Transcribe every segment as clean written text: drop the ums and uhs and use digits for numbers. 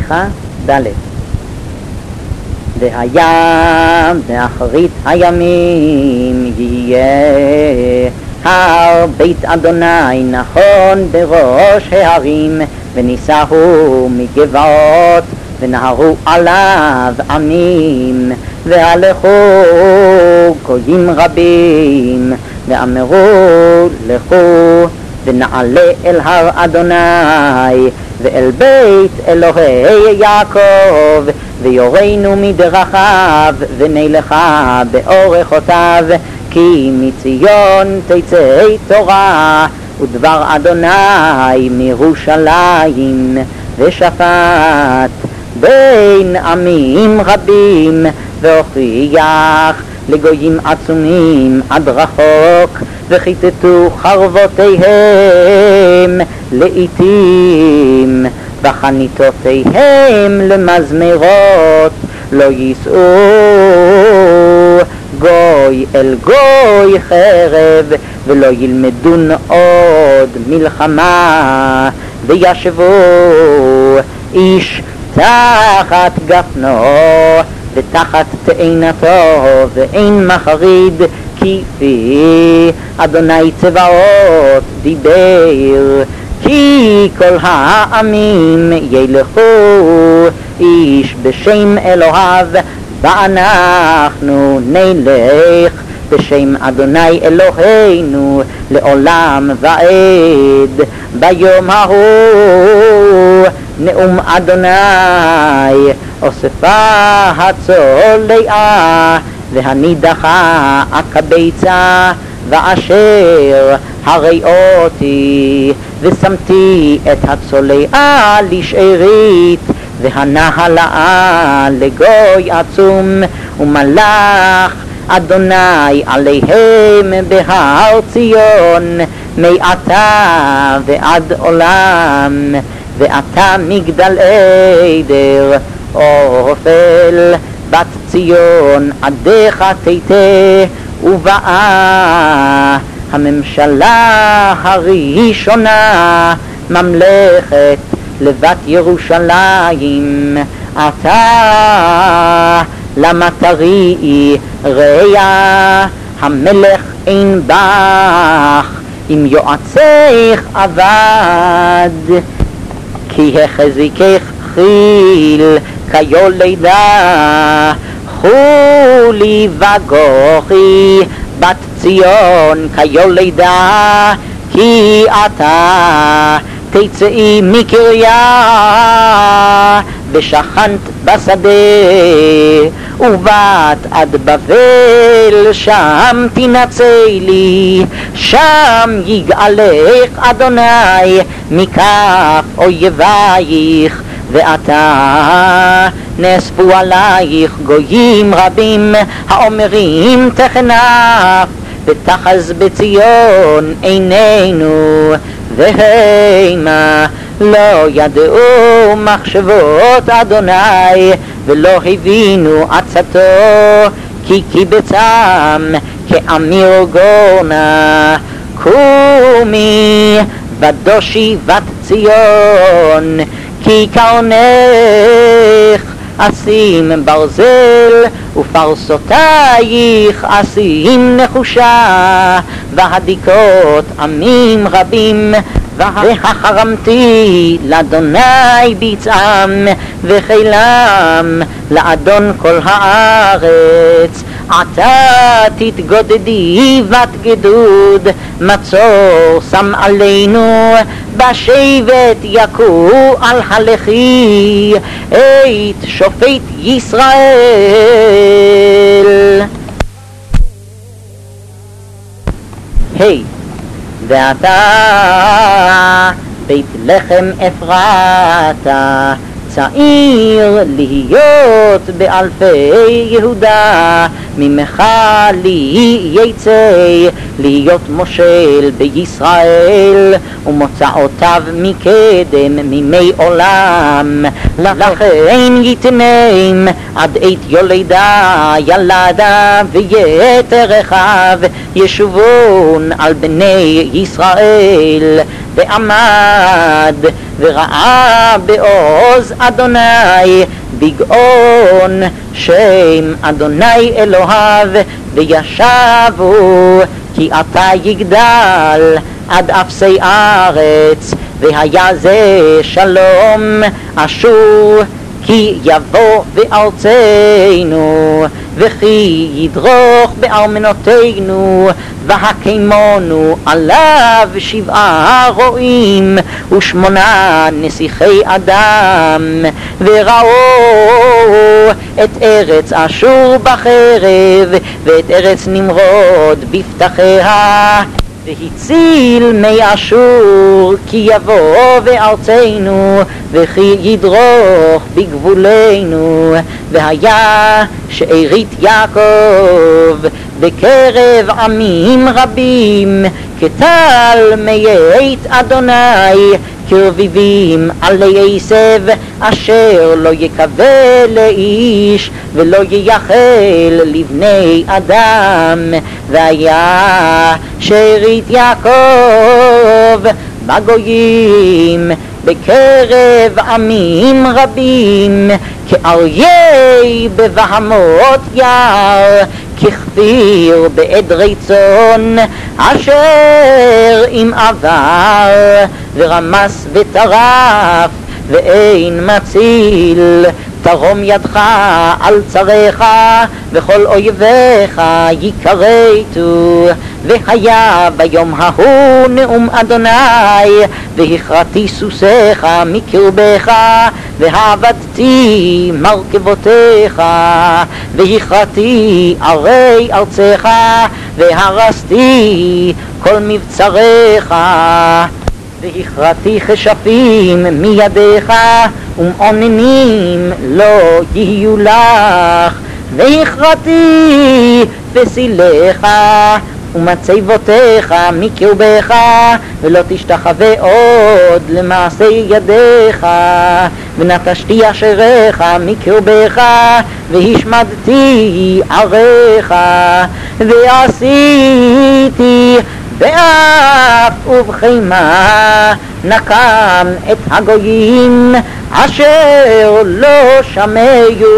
סליחה, ד' והיה באחרית הימים יהיה הר בית אדוני נכון בראש ההרים ונישאו מגבעות ונהרו עליו עמים והלכו גויים רבים ואמרו לכו ונעלה אל הר אדוני ואל בית אלוהי יעקב ויורנו מדרכיו ונלכה באורחותיו כי מציון תצא תורה ודבר אדוני מירושלים ושפט בין עמים רבים והוכיח לגויים עצומים עד רחוק וכיתתו חרבותיהם לעתים וחניתותיהם למזמרות לא יישאו גוי אל גוי חרב ולא ילמדון עוד מלחמה וישבו איש תחת גפנו ותחת תאנתו ואין מחריד כפי אדוני צבאות דיבר כי כל העמים ילכו איש בשם אלוהיו ואנחנו נלך בשם אדוני אלוהינו לעולם ועד ביום ההוא נאום אדוני אוספה הצולעה והנידחה הקבצה ואשר הראותי ושמתי את הצולעה לשארית והנהלה לגוי עצום ומלך אדוני עליהם בהר ציון מעתה ועד עולם ואתה מגדל עדר אופל בת ציון עדיך תיתה ובאה הממשלה הראשונה ממלכת לבת ירושלים אתה למה תראי ראה המלך אין בך אם יועצך עבד כי החזיקך חיל כיולדה חולי וגוחי בת ציון כיולדה כי אתה תצאי מקריה ושכנת בשדה ובת עד בבל שם תנצלי שם יגאלך אדוני מכף אויבייך ואתה נאספו עלייך גויים רבים האומרים תחנף ותחז בציון עינינו והמה לא ידעו מחשבות אדוני ולא הבינו עצתו כי קיבצם כאמיר גורנה קומי ודושי בת ציון כי קרנך אשים ברזל ופרסותייך אשים נחושה והדיקות עמים רבים והחרמתי לאדוני ביצעם וחילם לאדון כל הארץ עתה תתגודדי בת גדוד מצור שם עלינו בשבט יכו על הלכי את שופט ישראל ואתה בית לחם אפרתה צעיר להיות באלפי יהודה ממך לי יצא להיות מושל בישראל, ומוצאותיו מקדם מימי עולם. לכן יתנם עד עת יולדה ילדה, ויתר אחיו ישובון על בני ישראל. ועמד וראה בעוז אדוני בגאון שם אדוני אלוהיו, וישבו כי עתה יגדל עד אפסי ארץ, והיה זה שלום אשור כי יבוא בארצנו, וכי ידרוך בארמנותינו, והקימונו עליו 7 רועים ו8 נסיכי אדם, וראו את ארץ אשור בחרב, ואת ארץ נמרוד בפתחיה, והציל מי אשור כי יבוא בארצנו, וכי ידרוך בגבולנו. והיה שארית יעקב בקרב עמים רבים, כטל מית אדוני כרביבים עלי עשב, אשר לא יקווה לאיש ולא ייחל לבני אדם. והיה שארית יעקב בגויים בקרב עמים רבים, כאריה בבהמות יער, ככפיר בעדרי צאן, אשר אם עבר ורמס וטרף ואין מציל. תרום ידך על צריך וכל אויביך יכרתו. והיה ביום ההוא נאום אדוני, והכרתי סוסיך מקרבך, והעבדתי מרכבותיך, והכרתי ערי ארצך, והרסתי כל מבצריך, והכרתי כשפים מידיך, ומעוננים לא יהיו לך. והכרתי פסיליך ומצבותיך מקרבך, ולא תשתחווה עוד למעשה ידיך. ונטשתי אשריך מקרבך, והשמדתי עריך, ועשיתי באף ובחימה נקם את הגויים אשר לא שמעו.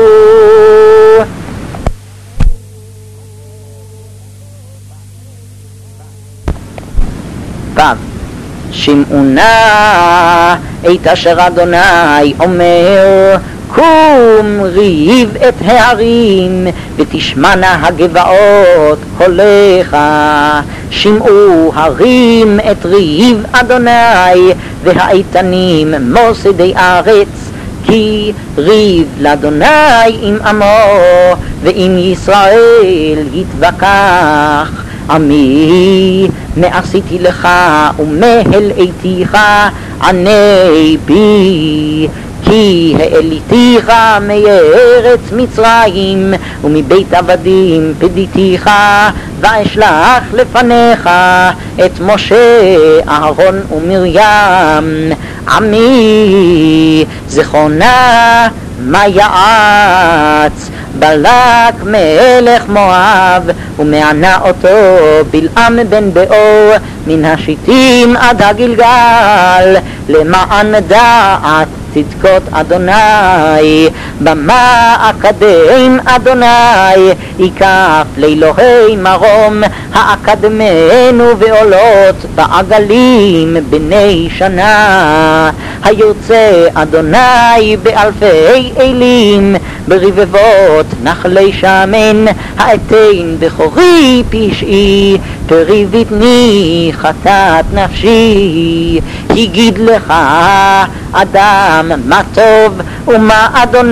שמעו נא את אשר אדוני אומר, קום ריב את הערים ותשמענה הגבעות קולך. שמעו הרים את ריב אדוני, והאיתנים מוסדי ארץ, כי ריב לאדוני עם עמו ועם ישראל יתווכח. עמי מעשיתי לך ומהלאתיך עני בי, כי העליתיך מארץ מצרים ומבית עבדים פדיתיך, ואשלח לפניך את משה אהרון ומרים. עמי זכרונה מה יעץ בלק מלך מואב, ומענה אותו בלעם בן באור מן השיטים עד הגלגל, למען דעת צדקות אדוני. במה אקדם אדוני ייקח לאלוהי מרום, האקדמנו ועולות בעגלים בני שנה. היוצא אדוני באלפי אלים, ברבבות נחלי שמן, האתן בכורי פשעי, פרי בטני חטאת נפשי. הגיד לך אדם מה טוב ומה אדוני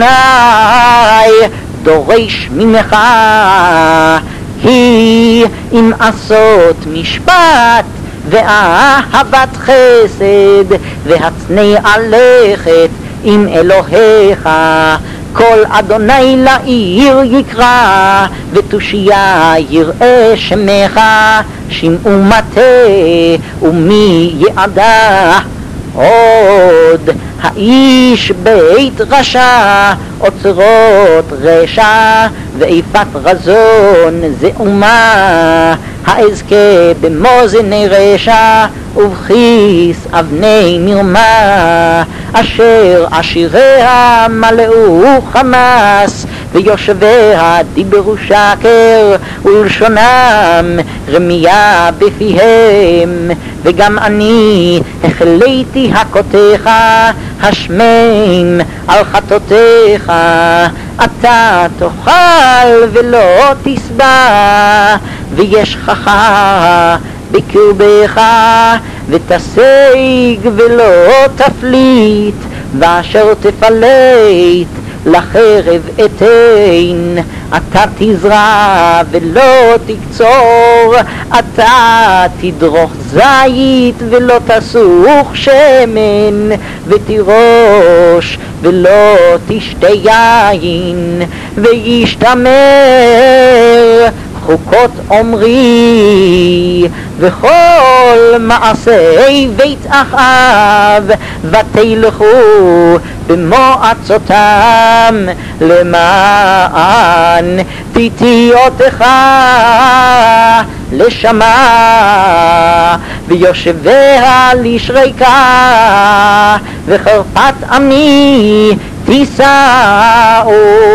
דורש ממך, כי אם עשות משפט ואהבת חסד והצנע לכת עם אלוהיך, כל אדוני לעיר יקרא, ותושייה יראה שמך, שמעו מטה ומי יעדה. עוד האיש בית רשע, אוצרות רשע, ואיפת רזון זעומה, האזכה במאזני רשע, ובכיס אבני מרמה, אשר עשיריה מלאו חמס, ויושביה דיברו שקר, ולשונם רמיה בפיהם. וגם אני החליתי הכותיך, השמם על חטאותיך, אתה תאכל ולא תשבע, וישכך בקרבך, ותשיג ולא תפליט, ואשר תפלט לחרב אתן. אתה תזרע ולא תקצור, אתה תדרוך זית ולא תסוך שמן, ותירוש ולא תשתה יין, וישתמר חוקות עומרי, וכל מעשי בית אחאב, ותלכו במועצותם, למען תיטיותיך לשמה, ויושביה לשריקה, וחרפת עמי תישאו.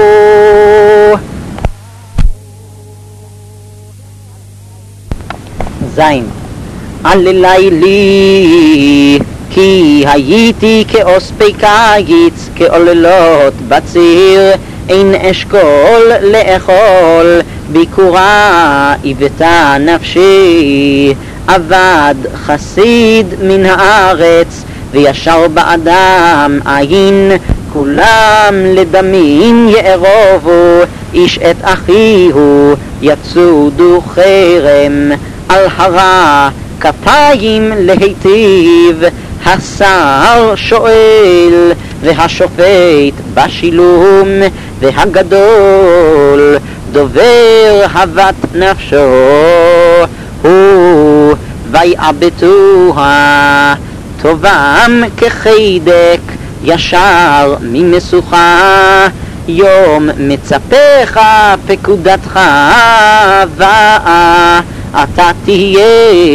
זין. עללי לי כי הייתי כאוספי קיץ, כעוללות בציר, אין אשכול לאכול, ביקורה איבתה נפשי. אבד חסיד מן הארץ, וישר באדם עין, כולם לדמים יערובו, איש את אחיהו יצודו חרם. על הרע כפיים להיטיב, השר שואל והשופט בשילום, והגדול דובר הבת נפשו, הוא ויעבטוה. טובם כחידק ישר ממשוכה, יום מצפך פקודתך באה, אתה תהיה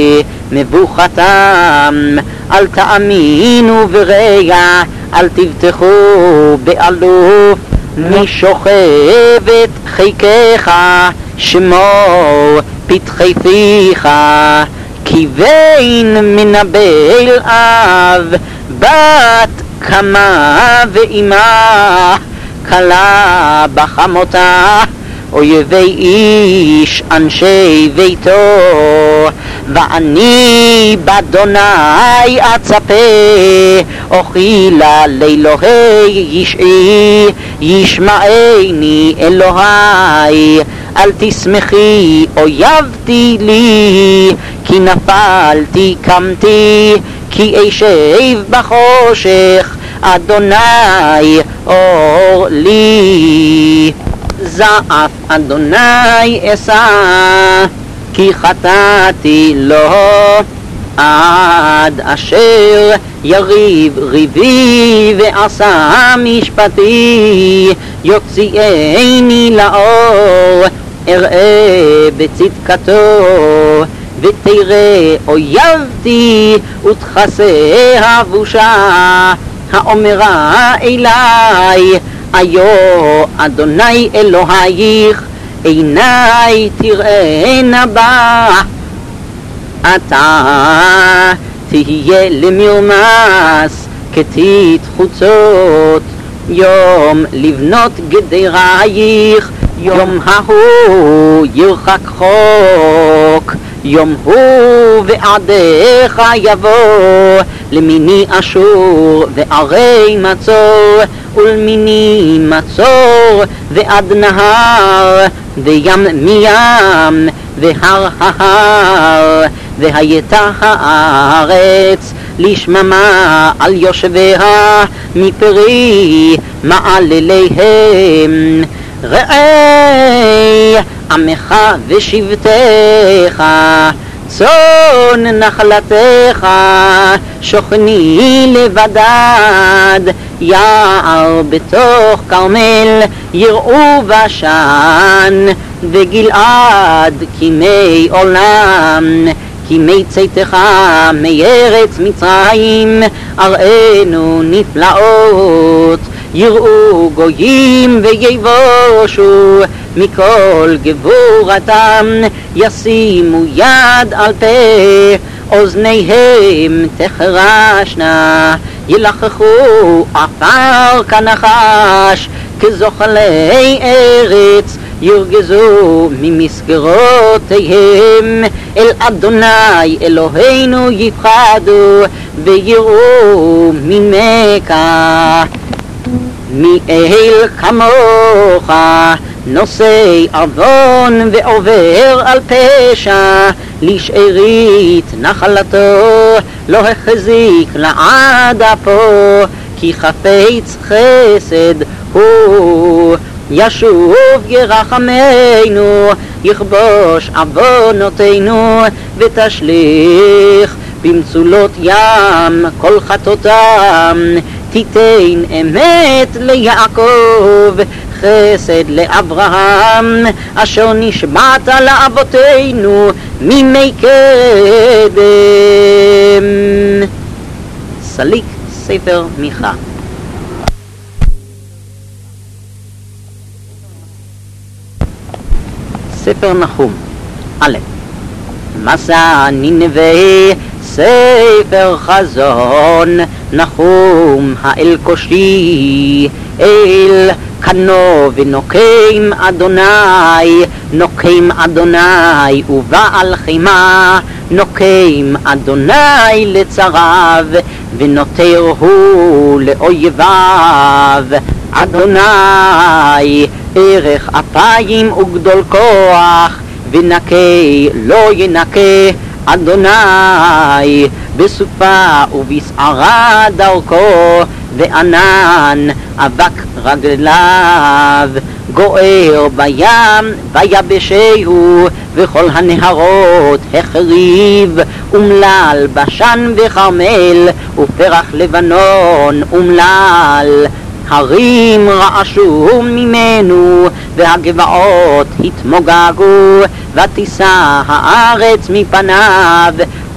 מבוכתם. אל תאמינו ברגע, אל תבטחו באלוף, משוכבת חיקך שמור פתחי פיך. כי בין מנבל אב בת קמה ואימה, כלה בחמותה אויבי איש אנשי ביתו. ואני באדוני אצפה, אוכילה לאלוהי ישעי, ישמעני אלוהי. אל תשמחי אויבתי לי, כי נפלתי קמתי, כי אשב בחושך, אדוני אור לי. זעף אדוני אשא, כי חטאתי לו, עד אשר יריב ריבי ועשה משפטי. יוציאני לאור, אראה בצדקתו, ותראה אויבתי ותכסה הבושה. האומרה אלי, איו אדוני אלוהיך, עיני תראינה בה. אתה תהיה למרמס כתית חוצות, יום לבנות גדרייך, יום ההוא ירחק חוק. יום הוא ועדיך יבוא, למיני אשור וערי מצור, ולמיני מצור ועד נהר, וים מים והר ההר. והייתה הארץ לשממה על יושביה מפרי מעלליהם. ראה עמך ושבטך, צאן נחלתך, שוכני לבדד, יער בתוך כרמל יראו בשן, וגלעד כימי עולם, כימי צאתך מארץ מצרים, אראנו נפלאות. יראו גויים ויבושו מכל גבורתם, ישימו יד על פה, אוזניהם תחרשנה, ילחכו עפר כנחש, כזוחלי ארץ ירגזו ממסגרותיהם. אל אדוני אלוהינו יפחדו ויראו ממך. מי אל כמוך, נושא עוון ועובר על פשע, לשארית נחלתו לא החזיק לעד אפו, כי חפץ חסד הוא. ישוב ירחמנו, יכבוש עוונותינו, ותשליך במצולות ים כל חטאותם. תיתן אמת ליעקב, חסד לאברהם, אשר נשבעת לאבותינו מימי קדם. סליק ספר מיכה. ספר נחום. א'. מסע נינווה, ספר חזון, נחום האל קושי, אל קנו ונוקם אדוני, נוקם אדוני ובעל חימה, נוקם אדוני לצריו, ונותר הוא לאויביו. אדוני ערך אפיים וגדול כוח, ונקה לא ינקה אדוני, בסופה ובסערה דרכו, וענן אבק רגליו. גוער בים ויבשהו, וכל הנהרות החריב, אומלל בשן וכרמל, ופרח לבנון אומלל. הרים רעשו ממנו, והגבעות התמוגגו, ותישא הארץ מפניו,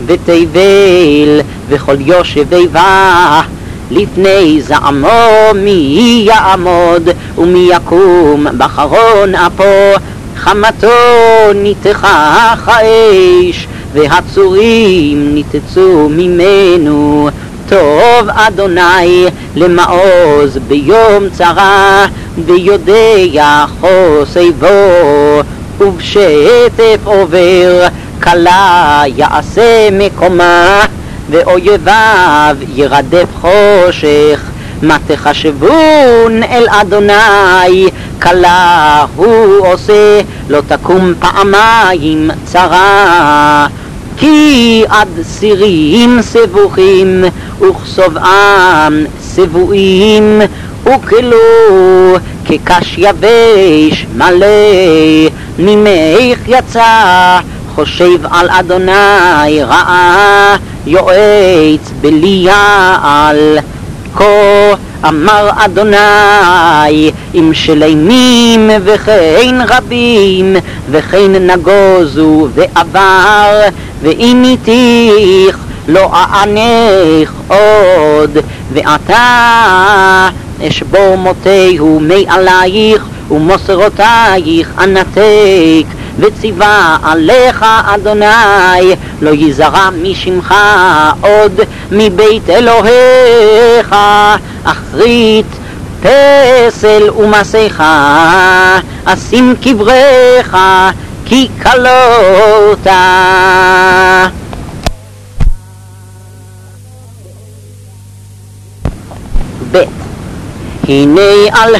ותבל וכל יושבי בה. לפני זעמו מי יעמוד, ומי יקום בחרון אפו. חמתו ניתחה האש, והצורים ניתצו ממנו. טוב אדוני למעוז ביום צרה, ויודע חוסבו. ובשטף עובר כלה יעשה מקומה, ואויביו ירדף חושך. מה תחשבון אל אדוני, כלה הוא עושה, לא תקום פעמיים צרה. כי עד סירים סבוכים, וכסובעם סבועים, וכלו כקש יבש מלא. ממך יצא חושב על אדוני רעה, יועץ בליעל. כה אמר אדוני, אם שלמים וכן רבים, וכן נגוזו ועבר, ואם איתיך לא אענך עוד. ועתה אשבור מותיהו מעלייך, ומוסרותייך אנתק. וציווה עליך אדוני, לא יזרע משמך עוד מבית אלוהיך. אחרית פסל ומסכה, אשים קבריך, כי כלות. ב' הנה על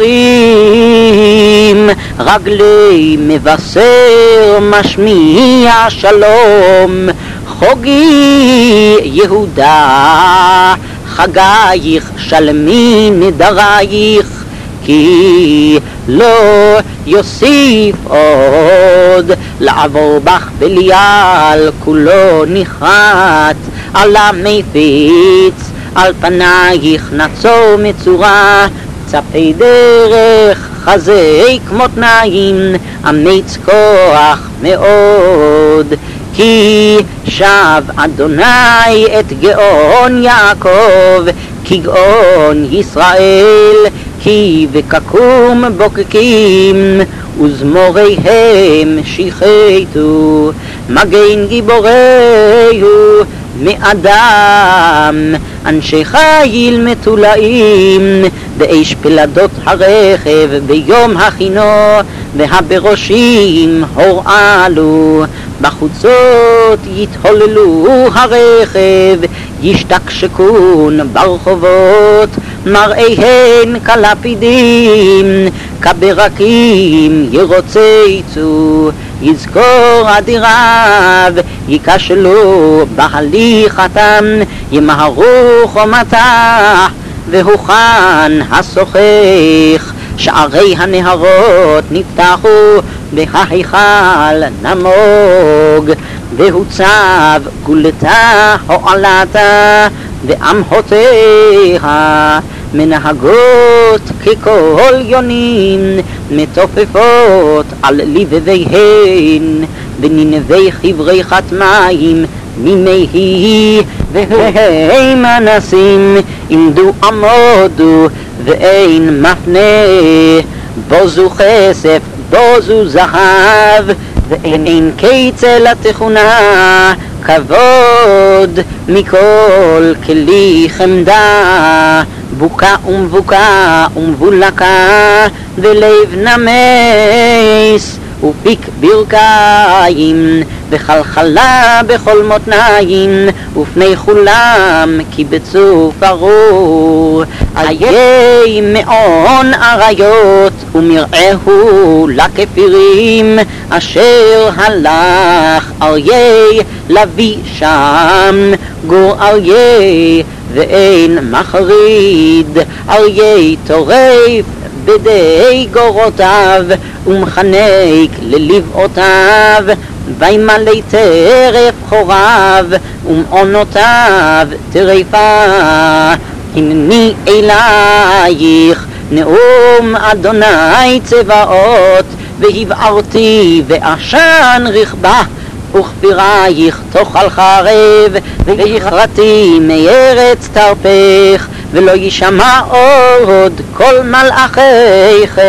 ההרים רגלי מבשר, משמיע שלום. חוגי יהודה, חגייך שלמי נדרייך, כי לא יוסיף עוד לעבור בך בליעל, כולו נחרט על המפיץ, על פנייך נצור מצורה, צפי דרך חזי כמותניים, אמיץ כוח מאוד. כי שב אדוני את גאון יעקב, כי גאון ישראל, כי וקקום בוקקים, וזמוריהם שיחתו, מגן גיבורהו מאדם, אנשי חיל מתולעים, באש פלדות הרכב ביום הכינו, והבראשים הורעלו, בחוצות יתהוללו הרכב, ישתקשקון ברחובות, מראיהן כלפידים, כברקים ירוצצו, יזכור אדיריו, ייכשלו בהליכתם, ימהרו חומתה, והוכן השוחך, שערי הנהרות נפתחו, וההיכל נמוג, והוצב גולתה הועלתה, ואמהותיה מנהגות ככל יונים, מתופפות על לבביהן, וננבי חברי חתמיים מימיהי, והם אנסים עמדו עמודו, ואין מפנה, בוזו כסף, בוזו זהב, ואין קיצה לתכונה, כבוד מכל כלי חמדה, בוקה ומבוקה ומבולקה, ולב נמס ופיק ברכיים, וחלחלה בכל מותניים, ופני כולם קיבצו פרור. איי מעון אריות ומרעהו לכפירים, אשר הלך אריה לביא שם, גור אריה ואין מחריד, אריה טורף בדי גורותיו, ומחנק ללבעותיו, וימלא טרף חוריו, ומעונותיו טרפה. הנני אלייך נאום אדוני צבאות, והבערתי ועשן רכבה, וכפירייך תאכל חרב, והכרתי מארץ תרפך, ולא יישמע עוד כל מלאכיך.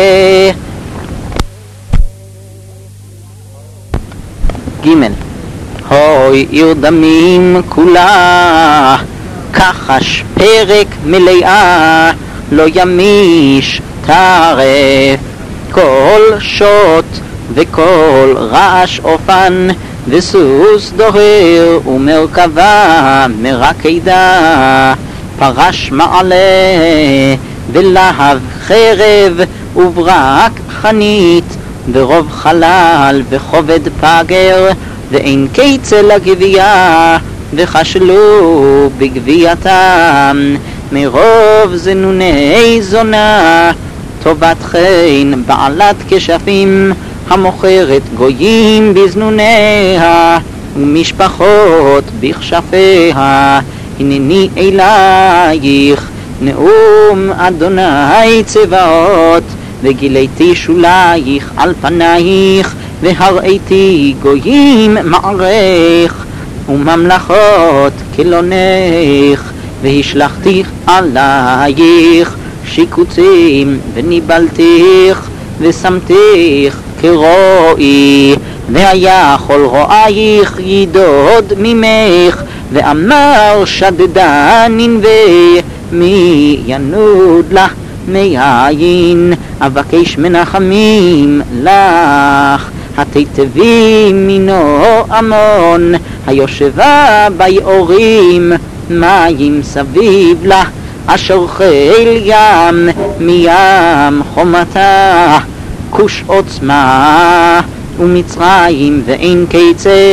ג' הוי עיר דמים כולה, כחש פרק מלאה, לא ימיש טרף, כל שוט וכל רעש אופן, וסוס דוהר ומרכבה מרקדה, פרש מעלה ולהב חרב, וברק חנית, ורוב חלל וכובד פגר, ואין קיצה לגבייה, וחשלו בגבייתם, מרוב זנוני זונה, טובת חן בעלת כשפים, המוכרת גויים בזנוניה, ומשפחות בכשפיה. הנני אלייך נאום אדוני צבאות, וגיליתי שולייך על פנייך, והראיתי גויים מערך, וממלכות כלונך, והשלחתיך עלייך שיקוצים, וניבלתיך ושמתיך כרועי, והיה כל רועייך ידוד ממך, ואמר שדדה ננבה, מי ינוד לך מיין, אבקש מנחמים לך, התיתבי מינו המון, היושבה ביעורים, מים סביב לך, אשר חיל ים מים חומתה, כוש עוצמה ומצרים ואין קיצה,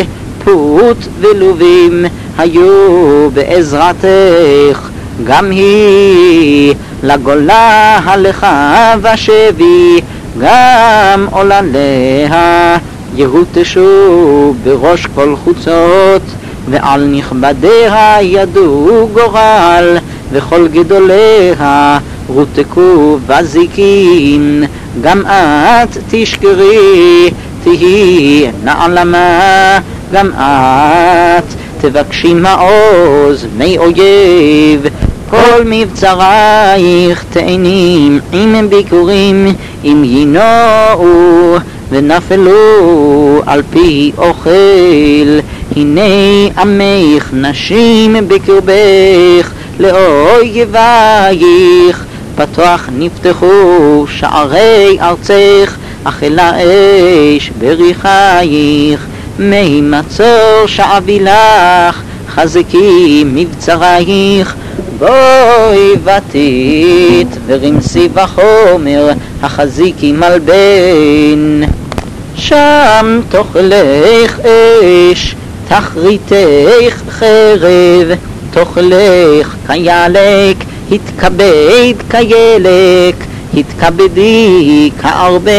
פוט ולובים היו בעזרתך, גם היא לגולה הלכה ושבי, גם עולליה יהותשו בראש כל חוצות, ועל נכבדיה ידעו גורל, וכל גדוליה רותקו בזיקים. גם את תשכרי תהי נעלמה, גם את תבקשי מעוז מאויב, כל מבצרייך תאנים עם ביקורים, אם ינועו ונפלו על פי אוכל. הנה עמך נשים בקרבך לאויבייך, פתוח נפתחו שערי ארצך, אכלה אש בריחייך. מי מצור שעבי לך, חזקי מבצרייך, בואי ותית ורמסי בחומר, החזיקי מלבן. שם תאכלך אש, תחריתך חרב, תאכלך כילק, התכבד כילק, התכבדי כארבה.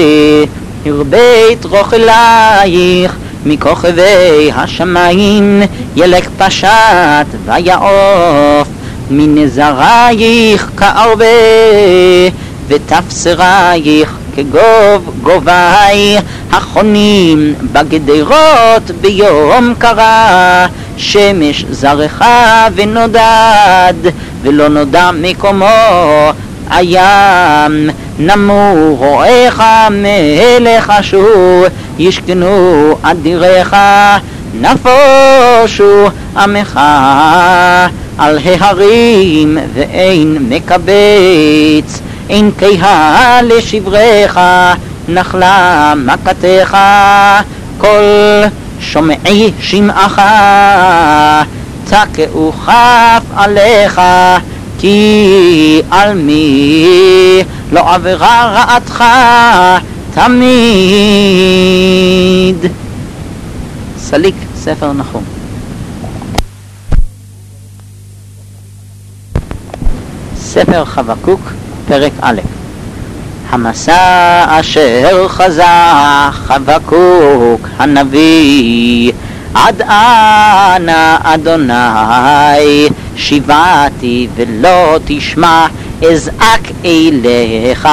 הרבית רוכלייך מכוכבי השמיים, ילק פשט ויעוף מנזרייך כארבה, ותפסרייך כגוב גובי החונים בגדרות ביום קרה. שמש זרחה ונודד ולא נודע מקומו, הים נמו רועיך מלך אשור, ישכנו אדיריך נפושו עמך על ההרים, ואין מקבץ, אין קהה לשבריך, נחלה מכתך, כל שומעי שמעך תקעו כף עליך, כי על מי לא עברה רעתך תמיד. סליק ספר נחום. ספר חבקוק פרק א'. המסע אשר חזה חבקוק הנביא, עד אנה אדוני שיבעתי ולא תשמע, אזעק אליך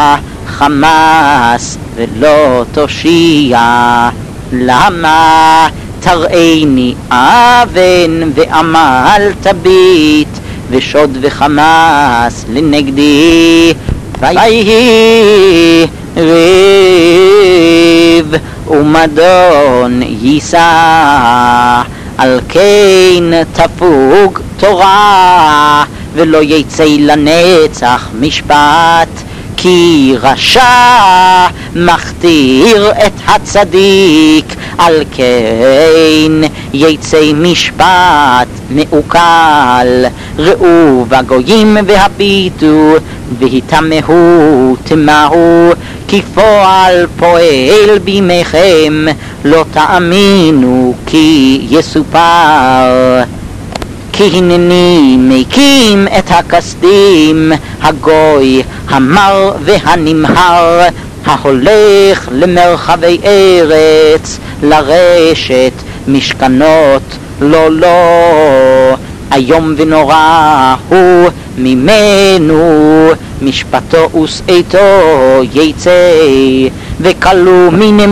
חמס ולא תושיע. למה תראיני אבן ועמל תביט, ושוד וחמס לנגדי, ויהי ריב ומדון יישא. על כן תפוג תורה ולא יצא לנצח משפט, כי רשע מכתיר את הצדיק, על כן יצא משפט מעוקל. ראו בגויים והביטו והתמהו תמהו, כי פועל פועל בימיכם, לא תאמינו כי יסופר. כי הנני מקים את הכסדים, הגוי המר והנמהר, ההולך למרחבי ארץ, לרשת משכנות לא לא. איום ונורא הוא ממנו, משפטו ושאתו יצא, וכלו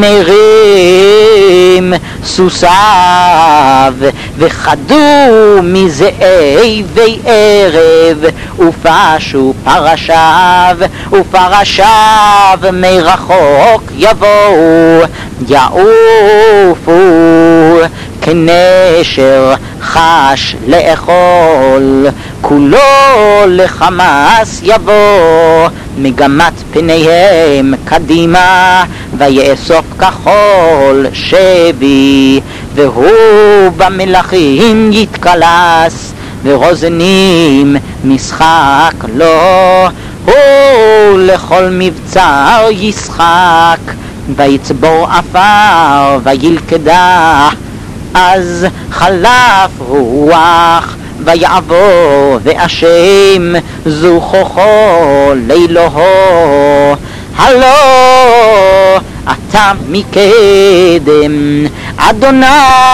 מנמרים סוסיו, וחדו מזאבי ערב, ופשו פרשיו, ופרשיו מרחוק יבואו, יעופו כנשר חש לאכול, כולו לחמס יבוא, מגמת פניהם קדימה, ויאסוף כחול שבי, והוא במלכים יתקלס, ורוזנים משחק לו, הוא לכל מבצר ישחק, ויצבור עפר וילכדה, אז חלף רוח ויעבור והשם זוכחו לילוהו. הלא אתה מקדם אדוני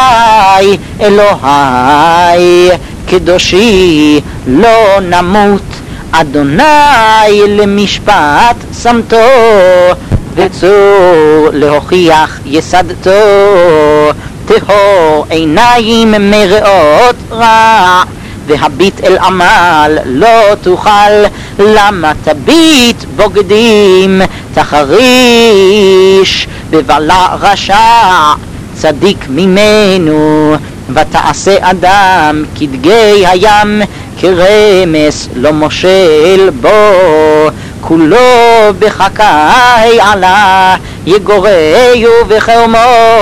אלוהי קדושי לא נמות. אדוני למשפט שמתו וצור להוכיח יסדתו. טהור עיניים מראות רע והביט אל עמל לא תוכל. למה תביט בוגדים תחריש בבלע רשע צדיק ממנו. ותעשה אדם כדגי הים כרמס לא מושל בו. כולו בחכאי עלה יגורהו בחרמו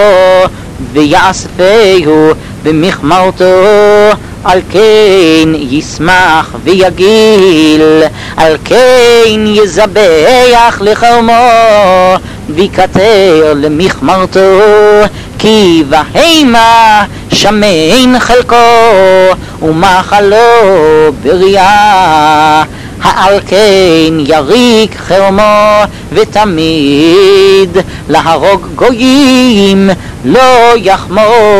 ויאספהו במחמרתו. על כן ישמח ויגיל, על כן יזבח לחרמו ויקטר למחמרתו. כי בהמה שמן חלקו ומאכלו בריה. על כן יריק חרמו ותמיד להרוג גויים לא יחמול.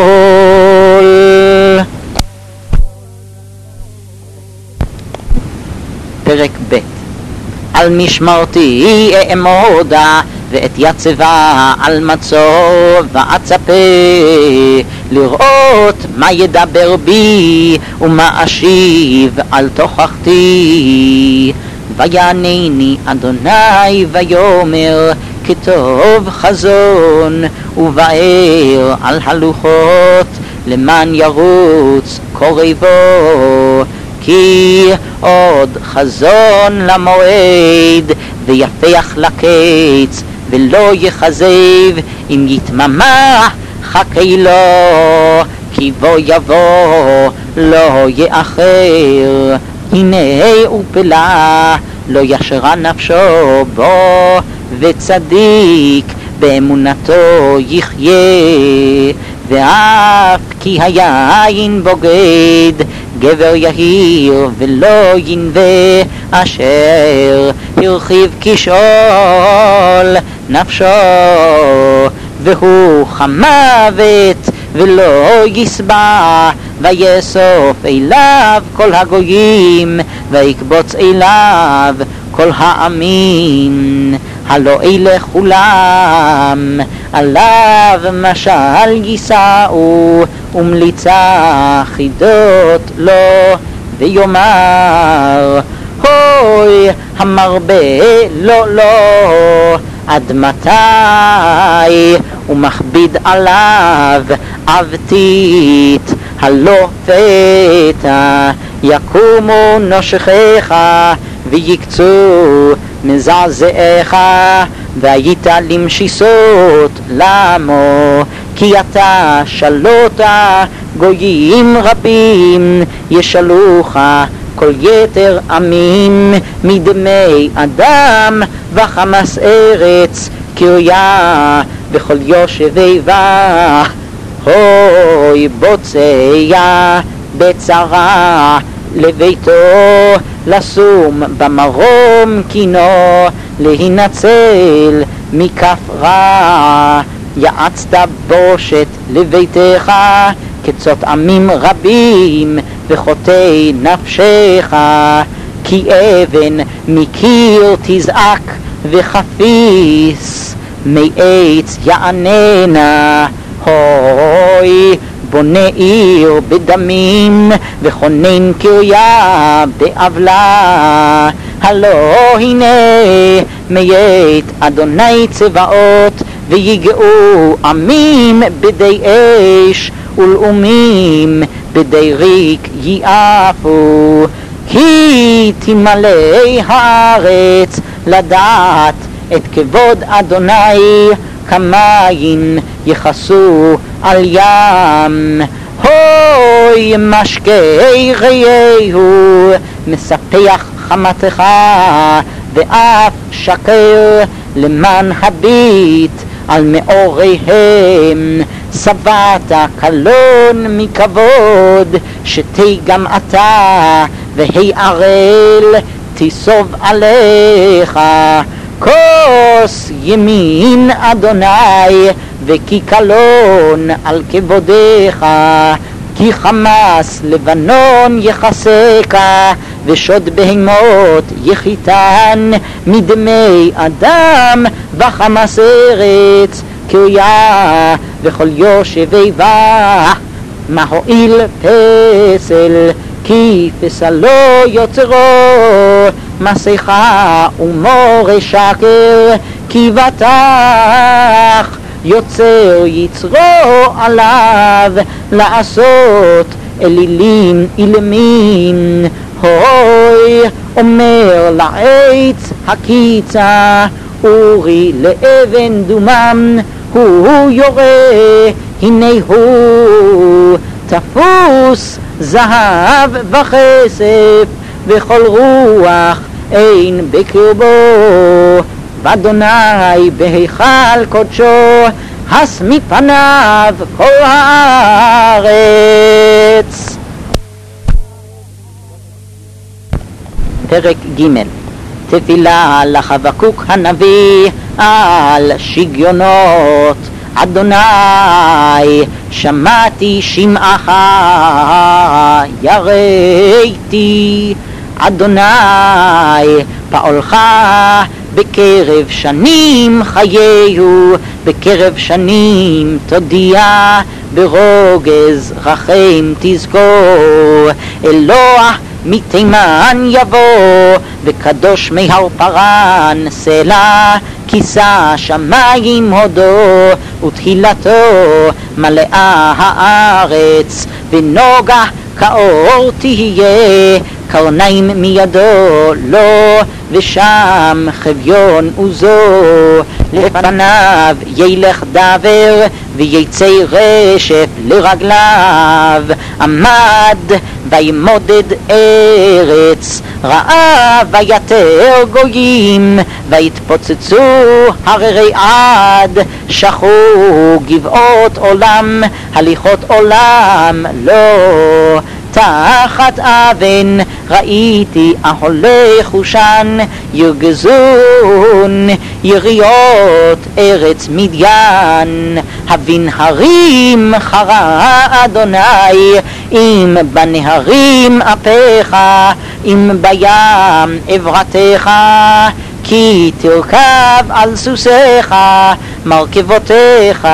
פרק ב'. על משמרתי אעמודה ואתייצבה על מצור ואצפה לראות מה ידבר בי ומה אשיב על תוכחתי. ויענני אדוני ויאמר כתוב חזון ובאר על הלוחות למען ירוץ קורבו. כי עוד חזון למועד ויפח לקץ ולא יחזב אם יתממח חכי לו. כי בו יבוא לא יאחר. הנה ופלה לא ישרה נפשו בו וצדיק באמונתו יחיה. ואף כי היין בוגד גבר יהיר ולא ינווה אשר הרחיב כשאול נפשו. והוא חמוות ולא יסבע ויאסוף אליו כל הגויים ויקבוץ אליו כל העמים. הלא אלה כולם עליו משל יישאו ומליצה חידות לו ויאמר הוי המרבה לא עד מתי ומכביד עליו עבתית. הלא פתע יקומו נושכיך ויקצו מזעזעיך והיית למשיסות למו. כי אתה שלותה גויים רבים ישלוך כל יתר עמים מדמי אדם וחמס ארץ קריה וכל יושבי בה. הוי בוצע בצרה לביתו לשום במרום קינו להינצל מכף רע. יעצת בושת לביתך כצות עמים רבים וחוטאי נפשך. כי אבן מקיר תזעק וחפיס מעץ יעננה. הוי בונה עיר בדמים וכונן קריה בעוולה. הלא הנה מית אדוני צבאות ויגעו עמים בדי אש ולאומים בדי ריק יעפו. כי תמלא הארץ לדעת את כבוד אדוני כמים יכסו על ים. הוי משקי רעהו מספח חמתך ואף שקר למען הביט על מאוריהם, שבעת קלון מכבוד, שתה גם אתה והערל תיסוב עליך. כוס ימין אדוני וכי קלון על כבודך, כי חמס לבנון יחסקה ושוד בהמות יחיתן מדמי אדם וחמס ארץ קריה וכל יושבי בה. מה הועיל פסל כי פסלו יוצרו, מסכה ומורה שקר כי בטח יוצר יצרו עליו לעשות אלילים אילמים. הוי אומר לעץ הקיצה אורי לאבן דומם, הוא יורה הנה הוא תפוס זהב וכסף וכל רוח אין בקרבו. ואדוני בהיכל קודשו הס מפניו כל הארץ. פרק ג'. תפילה לחבקוק הנביא על שגיונות. אדוני שמעתי שמעך יראתי, אדוני פעולך בקרב שנים חייהו, בקרב שנים תודיע, ברוגז רחם תזכור. אלוה מתימן יבוא וקדוש מהר פרן סלע, כיסה שמיים הודו ותהילתו מלאה הארץ, ונוגה כאור תהיה, קרניים מידו לו, ושם חביון עוזו. לפניו ילך דבר ויצא רשף לרגליו, עמד וימודד ארץ, ראה ויתר גויים, ויתפוצצו הררי עד, שכו גבעות עולם, הליכות עולם לא. תחת אבן ראיתי אהולי חושן, ירגזון יריות ארץ מדיין. הבין הרים חרה אדוני, אם בנהרים אפיך, אם בים עברתך. כי תרכב על סוסיך, מרכבותיך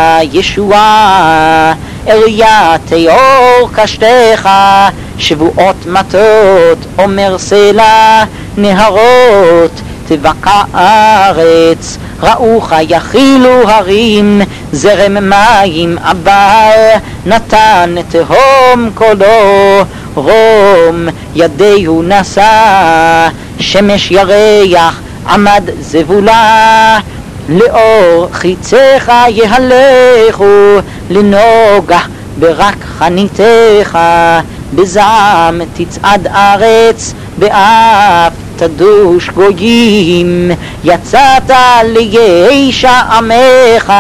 ישועה. אריה תיאור קשתך, שבועות מטות אומר סלע. נהרות תבקע ארץ, ראוך יכילו הרים. זרם מים עבר, נתן תהום קולו. רום ידיהו נשא, שמש ירח עמד זבולה. לאור חיציך יהלכו, לנוגה ברק חניתך. בזעם תצעד ארץ, באף תדוש גויים. יצאת לישע עמך,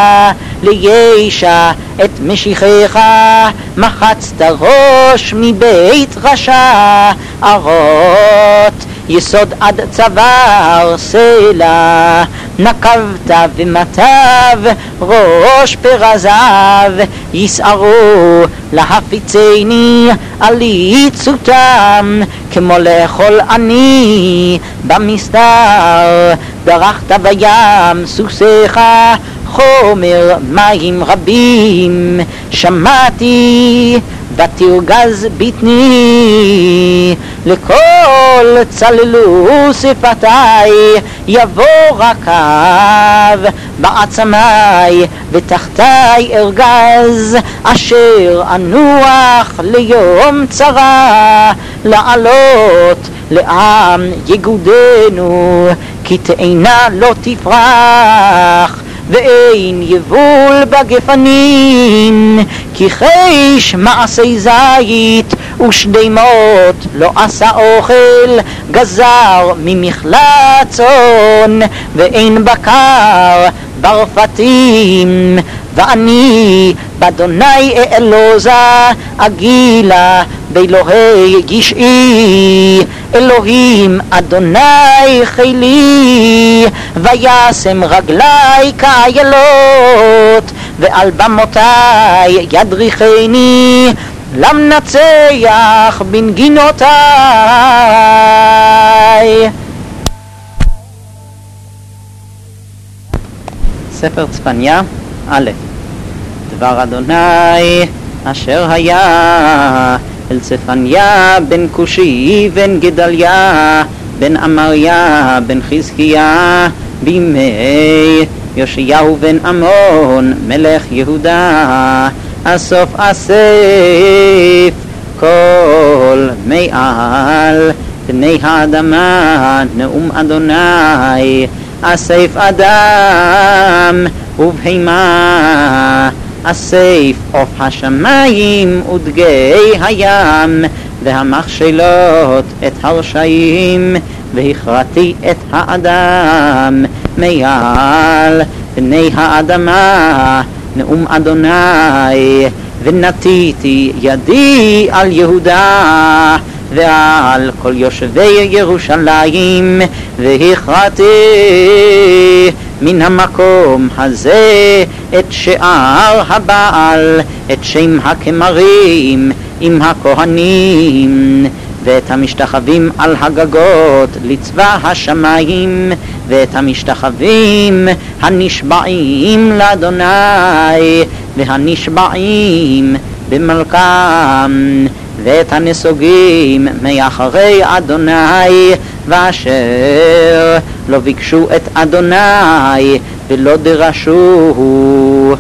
לישע את משיחך. מחצת ראש מבית רשע, ארות יסוד עד צוואר סלע. נקבת ומטב ראש פרזיו, יסערו להפיצני עליצותם. כמו לאכול עני במסדר, דרכת בים סוסיך, חומר מים רבים. שמעתי ותרגז בטני, לכל צללו שפתי. יבוא רקב בעצמי ותחתי ארגז, אשר אנוח ליום צרה. לעלות לעם יגודנו, כי תאנה לא תפרח. ואין יבול בגפנים, כי חיש מעשי זית ושדמות לא עשה אוכל, גזר ממכלה צאן, ואין בקר ברפתים. ואני באדוני אעלוזה אגילה באלוהי גשעי, אלוהים אדוני חילי, וישם רגלי כאיילות, ועל במותי ידריכני, למנצח בנגינותי. ספר צפניה א'. דבר אדוני אשר היה אל צפניה בן כושי בן גדליה בן אמריה בן חזקיה בימי יאשיהו בן אמון מלך יהודה, אסוף אסף כל מעל פני האדמה נאום אדוני, אסף אדם ובהמה, אסף עוף השמיים ודגי הים, והמכשלות את הרשעים, והכרתי את האדם מעל פני האדמה נאום אדוני, ונתיתי ידי על יהודה ועל כל יושבי ירושלים, והכרתי מן המקום הזה את שער הבעל, את שם הכמרים עם הכהנים, ואת המשתחווים על הגגות לצבא השמיים, ואת המשתחווים הנשבעים לאדוני, והנשבעים במלכם, ואת הנסוגים מאחרי אדוני, ואשר לא ביקשו את אדוני ולא דרשו.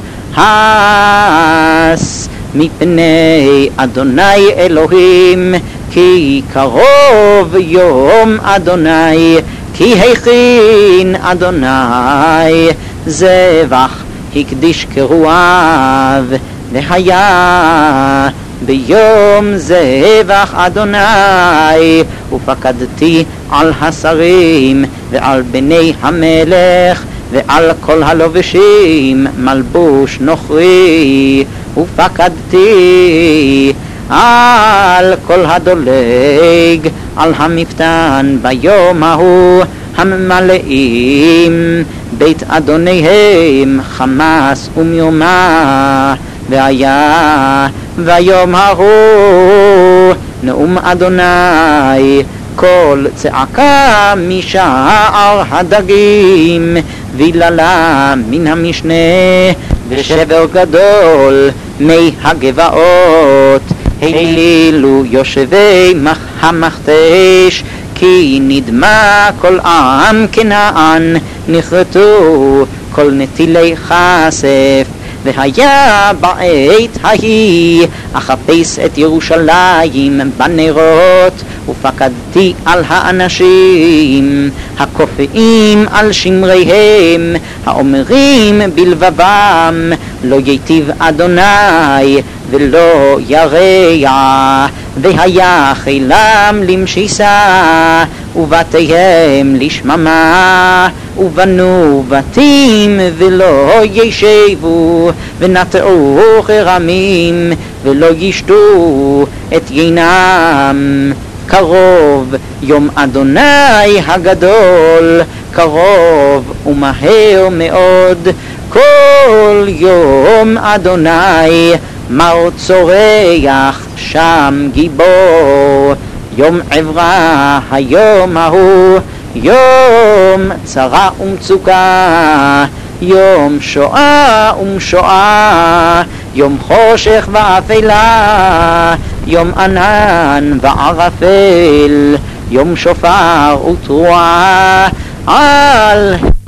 הס מפני אדוני אלוהים, כי קרוב יום אדוני, כי הכין אדוני זבח הקדיש כרועיו, והיה ביום זבח אדוני, ופקדתי על השרים ועל בני המלך ועל כל הלובשים מלבוש נוכרי, ופקדתי על כל הדולג על המפתן ביום ההוא, הממלאים בית אדוניהם חמס ומרמה. והיה ביום ההוא נאום אדוני קול צעקה משער הדגים, ויללה מן המשנה, ושבר גדול מי הגבעות. הילילו יושבי המכתש, כי נדמה כל עם כנען, נכרתו כל נטילי כסף. והיה בעת ההיא אחפש את ירושלים בנרות, ופקדתי על האנשים הכופאים על שמריהם, האומרים בלבבם לא ייטיב אדוני ולא ירע. והיה חילם למשיסה ובתיהם לשממה, ובנו בתים ולא ישבו, ונטעו חרמים ולא ישתו את יינם. קרוב יום אדוני הגדול, קרוב ומהר מאוד, כל יום אדוני מר צורח שם גיבור. יום עברה היום ההוא, יום צרה ומצוקה, יום שואה ומשואה, יום חושך ואפלה, יום ענן וערפל, יום שופר ותרועה על